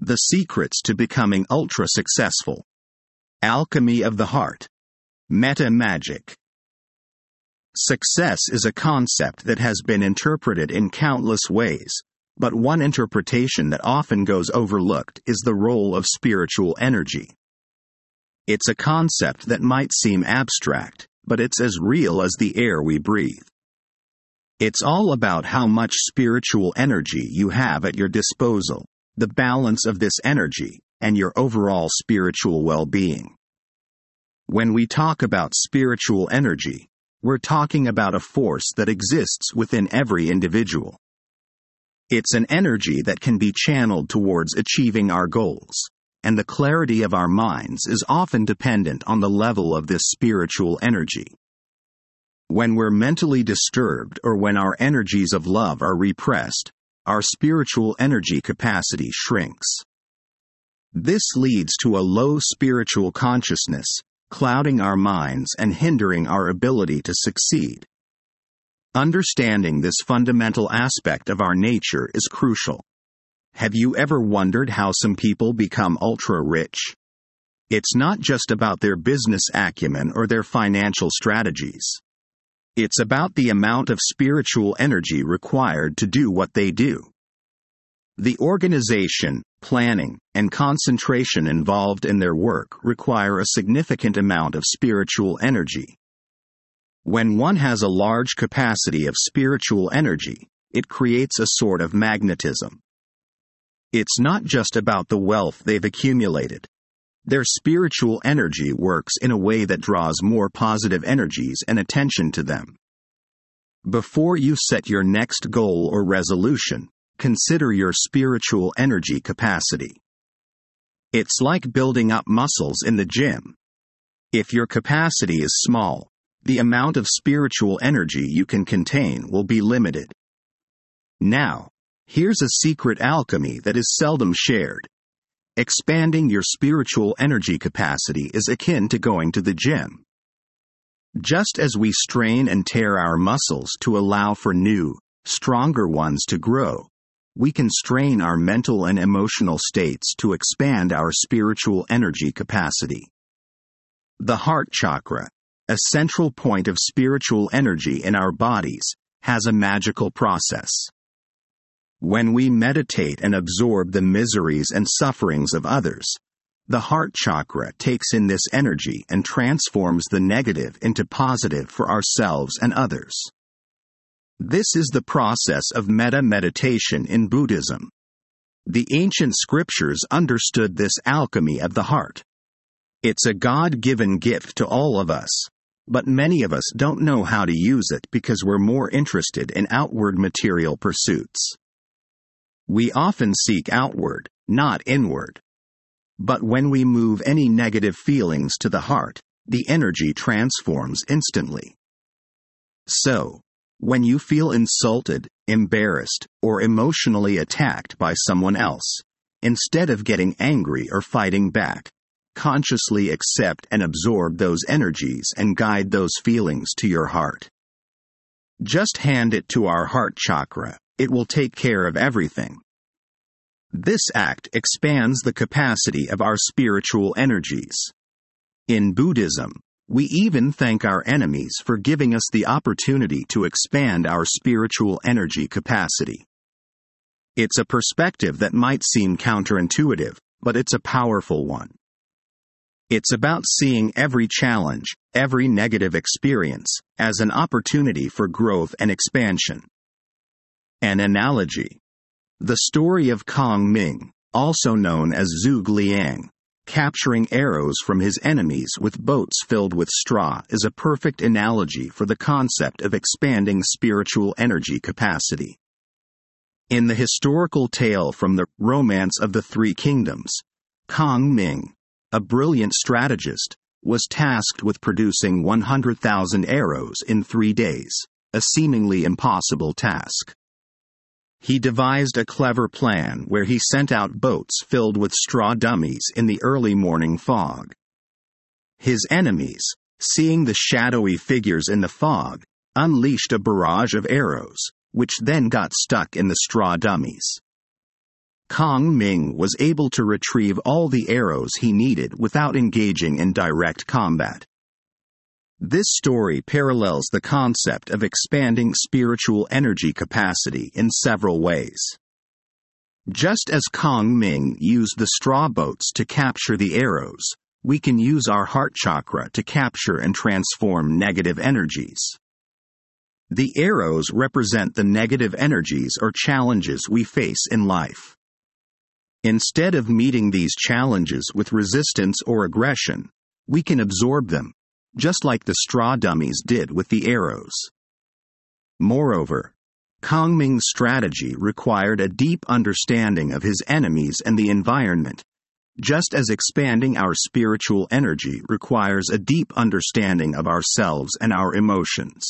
The secrets to becoming ultra successful. Alchemy of the heart. Meta magic. Success is a concept that has been interpreted in countless ways, but one interpretation that often goes overlooked is the role of spiritual energy. It's a concept that might seem abstract, but it's as real as the air we breathe. It's all about how much spiritual energy you have at your disposal, the balance of this energy, and your overall spiritual well-being. When we talk about spiritual energy, we're talking about a force that exists within every individual. It's an energy that can be channeled towards achieving our goals, and the clarity of our minds is often dependent on the level of this spiritual energy. When we're mentally disturbed or when our energies of love are repressed, our spiritual energy capacity shrinks. This leads to a low spiritual consciousness, clouding our minds and hindering our ability to succeed. Understanding this fundamental aspect of our nature is crucial. Have you ever wondered how some people become ultra-rich? It's not just about their business acumen or their financial strategies. It's about the amount of spiritual energy required to do what they do. The organization, planning, and concentration involved in their work require a significant amount of spiritual energy. When one has a large capacity of spiritual energy, it creates a sort of magnetism. It's not just about the wealth they've accumulated. Their spiritual energy works in a way that draws more positive energies and attention to them. Before you set your next goal or resolution, consider your spiritual energy capacity. It's like building up muscles in the gym. If your capacity is small, the amount of spiritual energy you can contain will be limited. Now, here's a secret alchemy that is seldom shared. Expanding your spiritual energy capacity is akin to going to the gym. Just as we strain and tear our muscles to allow for new, stronger ones to grow, we can strain our mental and emotional states to expand our spiritual energy capacity. The heart chakra, a central point of spiritual energy in our bodies, has a magical process. When we meditate and absorb the miseries and sufferings of others, the heart chakra takes in this energy and transforms the negative into positive for ourselves and others. This is the process of metta meditation in Buddhism. The ancient scriptures understood this alchemy of the heart. It's a God-given gift to all of us, but many of us don't know how to use it because we're more interested in outward material pursuits. We often seek outward, not inward. But when we move any negative feelings to the heart, the energy transforms instantly. So, when you feel insulted, embarrassed, or emotionally attacked by someone else, instead of getting angry or fighting back, consciously accept and absorb those energies and guide those feelings to your heart. Just hand it to our heart chakra. It will take care of everything. This act expands the capacity of our spiritual energies. In Buddhism, we even thank our enemies for giving us the opportunity to expand our spiritual energy capacity. It's a perspective that might seem counterintuitive, but it's a powerful one. It's about seeing every challenge, every negative experience, as an opportunity for growth and expansion. An analogy. The story of Kong Ming, also known as Zhuge Liang, capturing arrows from his enemies with boats filled with straw, is a perfect analogy for the concept of expanding spiritual energy capacity. In the historical tale from the Romance of the Three Kingdoms, Kong Ming, a brilliant strategist, was tasked with producing 100,000 arrows in 3 days, a seemingly impossible task. He devised a clever plan where he sent out boats filled with straw dummies in the early morning fog. His enemies, seeing the shadowy figures in the fog, unleashed a barrage of arrows, which then got stuck in the straw dummies. Kong Ming was able to retrieve all the arrows he needed without engaging in direct combat. This story parallels the concept of expanding spiritual energy capacity in several ways. Just as Kong Ming used the straw boats to capture the arrows, we can use our heart chakra to capture and transform negative energies. The arrows represent the negative energies or challenges we face in life. Instead of meeting these challenges with resistance or aggression, we can absorb them, just like the straw dummies did with the arrows. Moreover, Kong Ming's strategy required a deep understanding of his enemies and the environment, just as expanding our spiritual energy requires a deep understanding of ourselves and our emotions.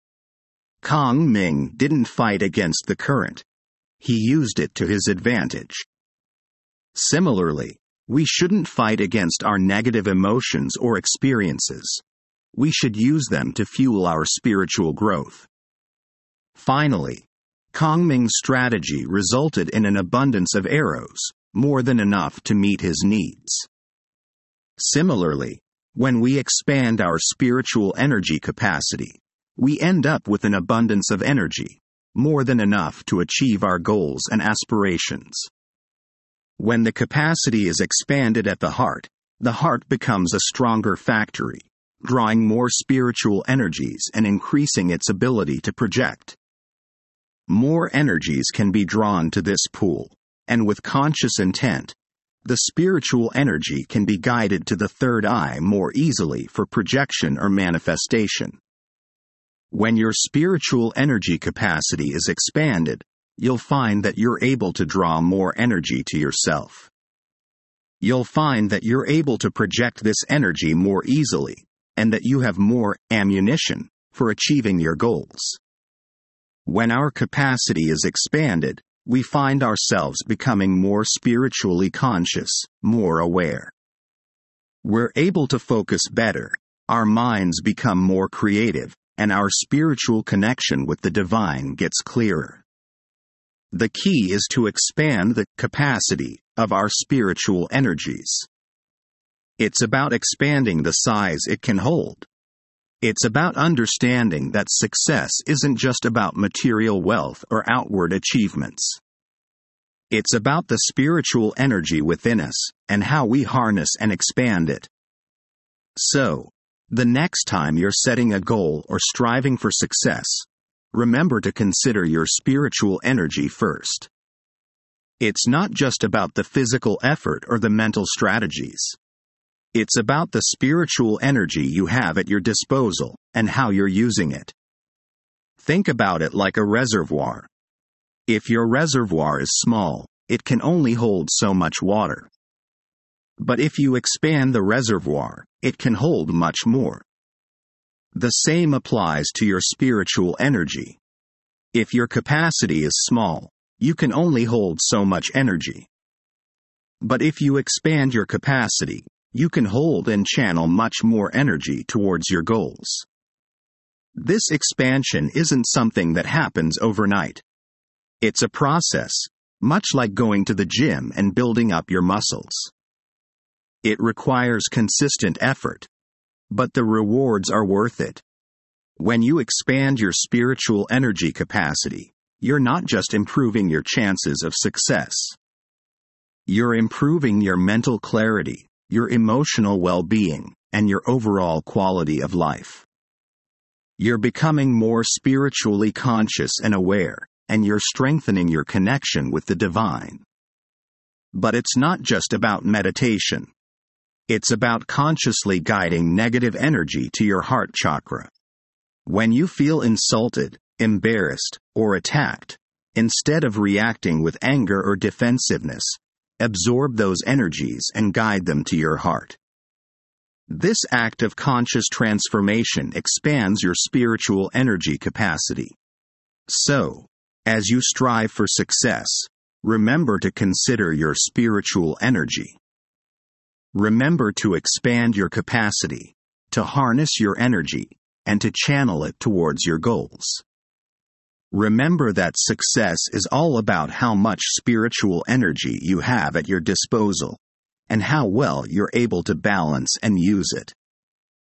Kong Ming didn't fight against the current. He used it to his advantage. Similarly, we shouldn't fight against our negative emotions or experiences. We should use them to fuel our spiritual growth. Finally, Kong Ming's strategy resulted in an abundance of arrows, more than enough to meet his needs. Similarly, when we expand our spiritual energy capacity, we end up with an abundance of energy, more than enough to achieve our goals and aspirations. When the capacity is expanded at the heart becomes a stronger factory, drawing more spiritual energies and increasing its ability to project. More energies can be drawn to this pool, and with conscious intent, the spiritual energy can be guided to the third eye more easily for projection or manifestation. When your spiritual energy capacity is expanded, you'll find that you're able to draw more energy to yourself. You'll find that you're able to project this energy more easily, and that you have more ammunition for achieving your goals. When our capacity is expanded, we find ourselves becoming more spiritually conscious, more aware. We're able to focus better, our minds become more creative, and our spiritual connection with the divine gets clearer. The key is to expand the capacity of our spiritual energies. It's about expanding the size it can hold. It's about understanding that success isn't just about material wealth or outward achievements. It's about the spiritual energy within us and how we harness and expand it. So, the next time you're setting a goal or striving for success, remember to consider your spiritual energy first. It's not just about the physical effort or the mental strategies. It's about the spiritual energy you have at your disposal and how you're using it. Think about it like a reservoir. If your reservoir is small, it can only hold so much water. But if you expand the reservoir, it can hold much more. The same applies to your spiritual energy. If your capacity is small, you can only hold so much energy. But if you expand your capacity, you can hold and channel much more energy towards your goals. This expansion isn't something that happens overnight. It's a process, much like going to the gym and building up your muscles. It requires consistent effort, but the rewards are worth it. When you expand your spiritual energy capacity, you're not just improving your chances of success. You're improving your mental clarity, your emotional well-being, and your overall quality of life. You're becoming more spiritually conscious and aware, and you're strengthening your connection with the divine. But it's not just about meditation. It's about consciously guiding negative energy to your heart chakra. When you feel insulted, embarrassed, or attacked, instead of reacting with anger or defensiveness, absorb those energies and guide them to your heart. This act of conscious transformation expands your spiritual energy capacity. So, as you strive for success, remember to consider your spiritual energy. Remember to expand your capacity, to harness your energy, and to channel it towards your goals. Remember that success is all about how much spiritual energy you have at your disposal, and how well you're able to balance and use it.